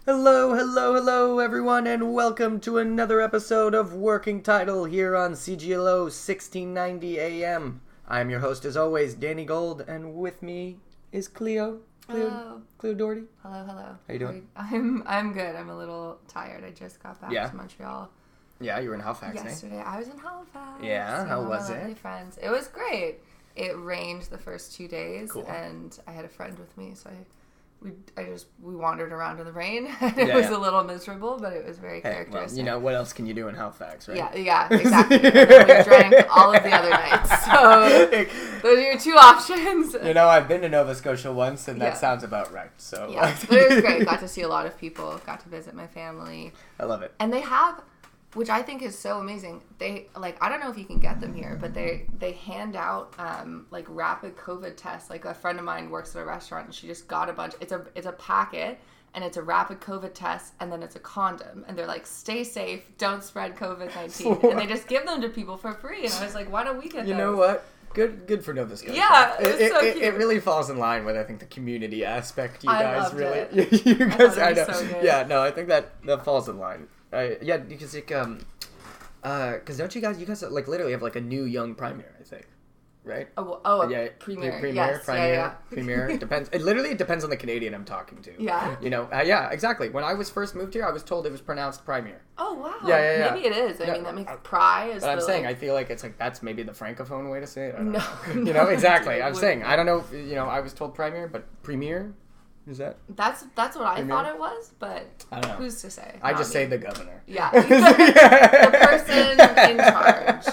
Hello, hello, hello, everyone, and welcome to another episode of Working Title here on CGLO 1690 AM. I'm your host, as always, Danny Gold, and with me is Cleo. Hello. Cleo Doherty. Hello, hello. How you doing? I'm good. I'm a little tired. I just got back to Montreal Yeah, you were in Halifax, yesterday. I was in Halifax. Yeah, how was my lovely it? Friends. It was great. It rained the first 2 days, Cool. and I had a friend with me, so we wandered around in the rain. And it was a little miserable, but it was very characteristic. Well, you know, what else can you do in Halifax, right? Yeah, exactly. And then we drank all of the other nights. So those are your two options. You know, I've been to Nova Scotia once, and that Yeah. sounds about right. So Yeah, but it was great. Got to see a lot of people. Got to visit my family. I love it. And they have, which I think is so amazing. They I don't know if you can get them here, but they hand out rapid COVID tests. Like a friend of mine works at a restaurant, and she just got a bunch. It's a packet, and it's a rapid COVID test, and then it's a condom, and they're like, stay safe, don't spread COVID-19, and they just give them to people for free. And I was like, why don't we get? You those? know what? Good for Nova Scotia. Yeah, it was so cute. It really falls in line with, I think, the community aspect. You I guys loved really, it. you guys, I I know. thought it was so good. Yeah, no, I think that falls in line. Yeah, because because don't you guys like literally have like a new young premier, I think, right? Premier. Premier, Yes, premier, yeah. premier. It depends. It literally depends on the Canadian I'm talking to. Yeah? You know, yeah, exactly. When I was first moved here, I was told it was pronounced premier. Oh wow. Yeah. Maybe it is. I No, mean, that makes pry is. But I'm the, saying, like, I feel like it's like that's maybe the francophone way to say it. I don't No, know. You know, exactly. it I'm wouldn't. saying, I don't know. You know, I was told premier, but premier, is that? That's what I Premier? thought it was, but I don't know. who's to say? I Not just me. say the governor. Yeah, the person in charge.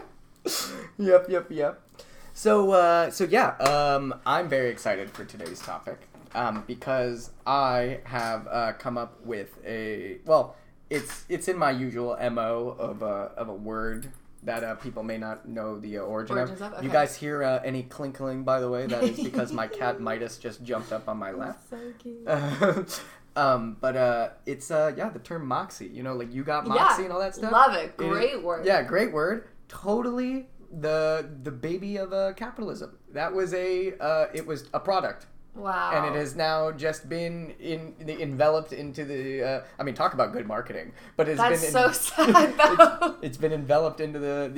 Yep. So yeah, I'm very excited for today's topic, because I have come up with it's in my usual MO of a word that people may not know the origin Origins of. of? You Okay. guys hear any clinkling, by the way? That is because my cat Midas just jumped up on my lap. So cute. But it's the term moxie. You know, like you got moxie and all that stuff. Love it. Great word. Yeah, great word. Totally the baby of capitalism. That was it was a product. Wow. And it has now just been enveloped into the. I mean, talk about good marketing. But it's That's been so sad, though. it's been enveloped into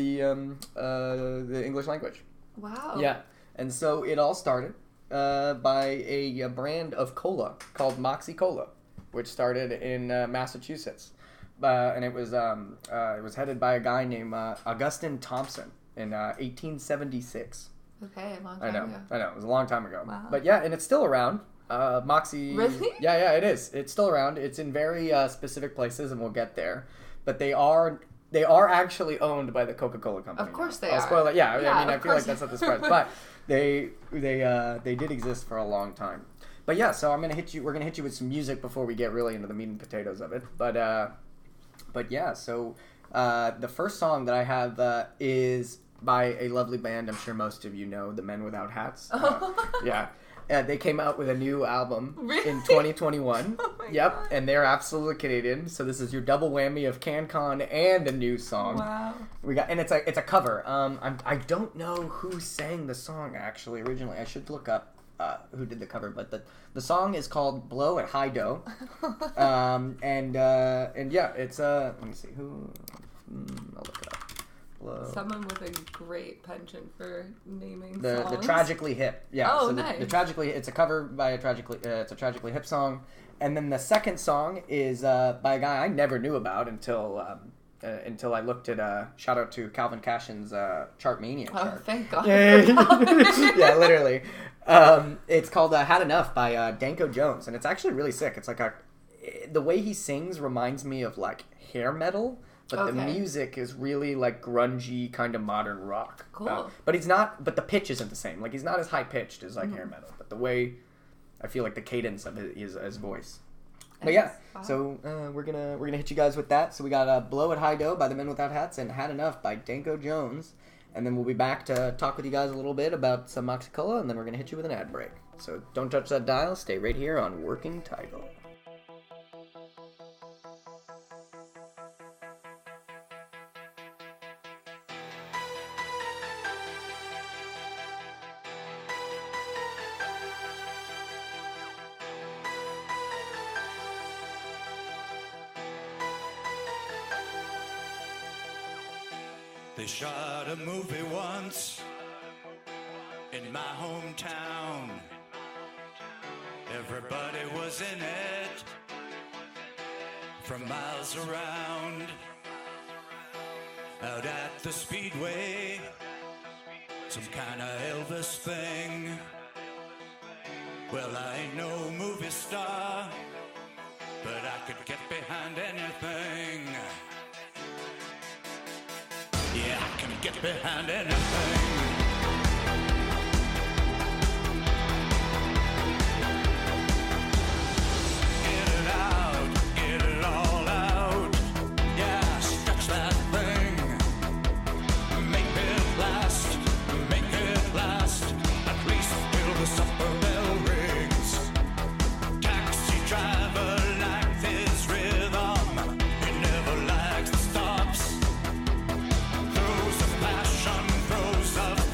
the English language. Wow. Yeah, and so it all started by a brand of cola called Moxie Cola, which started in Massachusetts, and it was headed by a guy named Augustine Thompson in 1876. Okay, a long time ago. I know. It was a long time ago. Wow. But yeah, and it's still around. Moxie. Really? Yeah, it is. It's still around. It's in very specific places, and we'll get there. But they are actually owned by the Coca-Cola company. Of course now. they I'll are. spoil it. Yeah, Yeah, I mean, I of feel like course. that's not the surprise. But they did exist for a long time. But yeah, so we're gonna hit you with some music before we get really into the meat and potatoes of it. But yeah, so the first song that I have is by a lovely band I'm sure most of you know, the Men Without Hats. Yeah. They came out with a new album Really? in 2021. Oh my Yep, God. and they're absolutely Canadian. So this is your double whammy of CanCon and a new song. Wow. It's a cover. I don't know who sang the song actually originally. I should look up who did the cover, but the song is called "Blow at High Dough." And yeah, it's let me see who. I'll look it up. Blow. Someone with a great penchant for naming The songs. Tragically Hip. Yeah. Oh, so nice. the Tragically, it's a cover by it's a Tragically Hip song, and then the second song is by a guy I never knew about until I looked at shout out to Calvin Cashin's Chartmania Oh, chart. thank God. Yeah, literally. It's called "Had Enough" by Danko Jones, and it's actually really sick. It's like the way he sings reminds me of like hair metal. But the Okay. music is really like grungy kind of modern rock. Cool. But he's not. But the pitch isn't the same. Like he's not as high pitched as like hair metal. But the way, I feel like the cadence of his voice. But yeah, Wow. so we're gonna hit you guys with that. So we got "Blow at High Dough" by the Men Without Hats and "Had Enough" by Danko Jones, and then we'll be back to talk with you guys a little bit about some Moxie Cola, and then we're gonna hit you with an ad break. So don't touch that dial. Stay right here on Working Title. They shot a movie once in my hometown. Everybody was in it from miles around. Out at the Speedway, some kind of Elvis thing. Well, I ain't no movie star, but I could get behind anything. Yeah, I can get behind anything. Get it out, get it all out. Yeah, stretch that thing. Make it last, make it last. At least till the supper bell rings. Taxi driver likes his rhythm. He never likes the stops. Throws of passion, throws of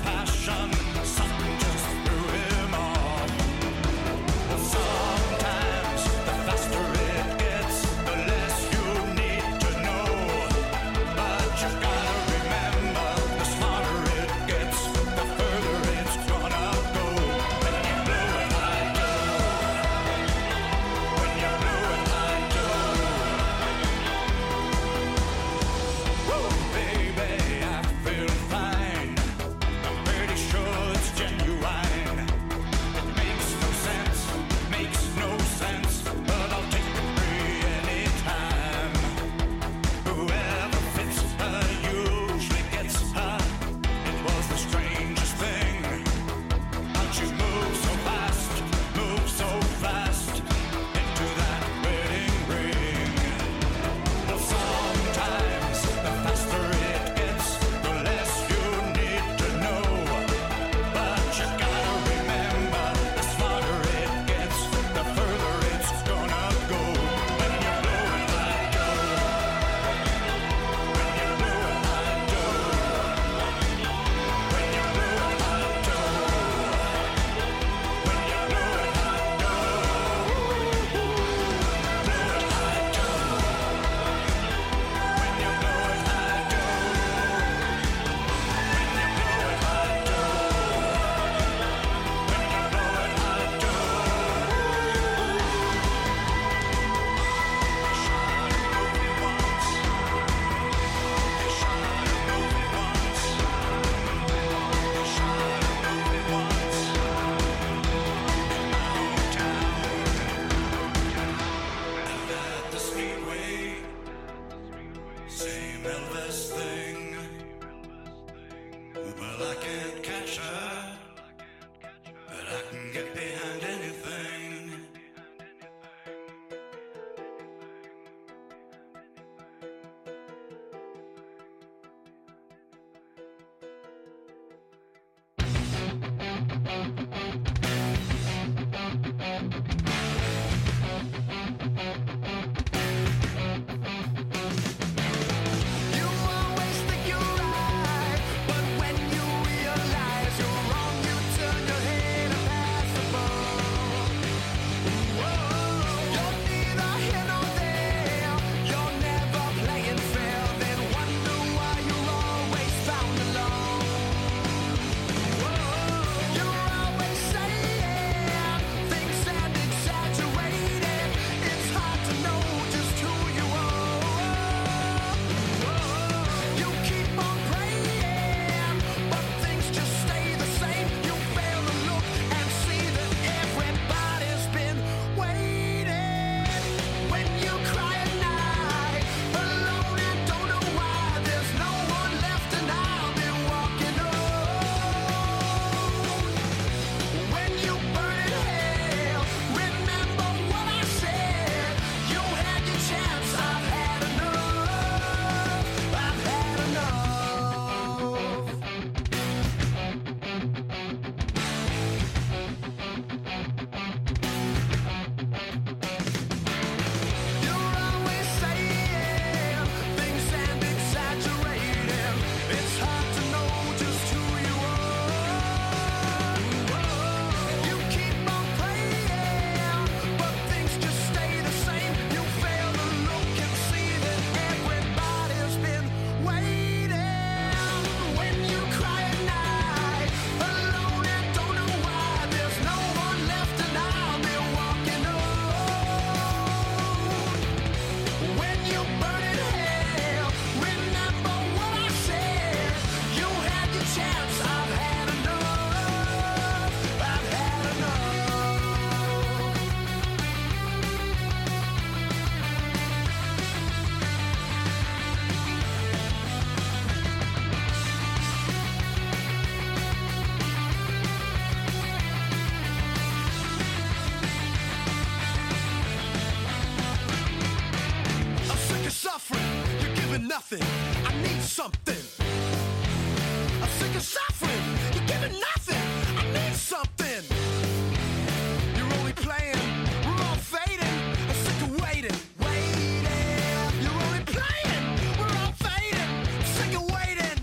giving nothing. I need something. I'm sick of suffering. You're giving nothing. I need something. You're only playing. We're all fading. I'm sick of waiting. You're only playing. We're all fading. I'm sick of waiting.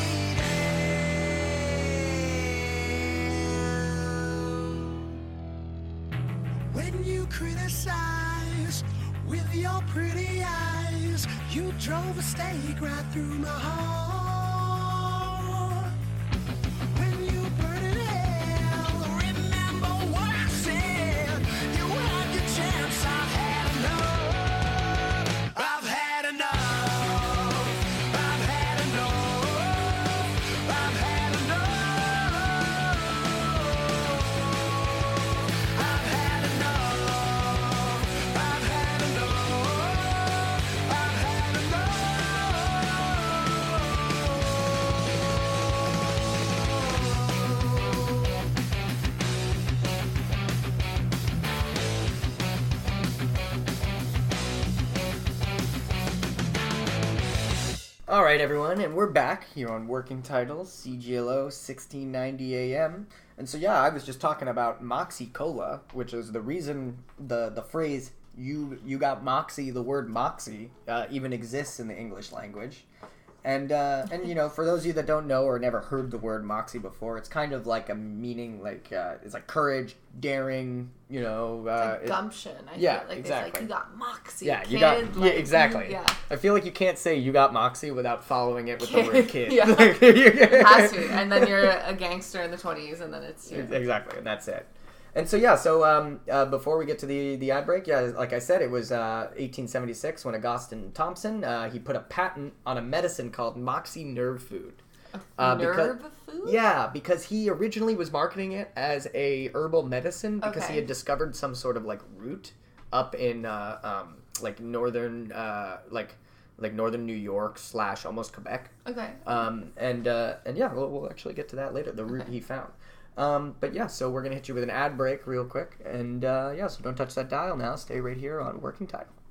When you criticize with your pretty eyes, you drove a stake right through my heart. When you burn in hell, remember what I said. You had your chance, I've had enough. I've had enough. I've had enough. I've had enough. I've had enough. I've had enough. I've had enough. All right, everyone, and we're back here on Working Titles, CGLO 1690 AM. And so, yeah, I was just talking about Moxie Cola, which is the reason the phrase "you got Moxie," the word Moxie, even exists in the English language. And you know, for those of you that don't know or never heard the word Moxie before, it's kind of like a meaning like it's like courage, daring, you know. Like gumption. I yeah, feel like exactly. It's like, you got moxie, Yeah, kid. you got Like, exactly. Yeah. I feel like you can't say "you got Moxie" without following it with the word "kid." Yeah. Like, It has to. And then you're a gangster in the 20s, and then it's... Exactly, and that's it. And so, yeah, so before we get to the ad break, yeah, like I said, it was 1876 when Augustine Thompson, he put a patent on a medicine called Moxie Nerve Food. Nerve food? Yeah, because he originally was marketing it as a herbal medicine because he Okay. had discovered some sort of, like, root up in, like, northern, like northern New York / almost Quebec. Okay. And yeah, we'll actually get to that later, the route he found. But yeah, so we're going to hit you with an ad break real quick. And yeah, so don't touch that dial now. Stay right here on Working Title.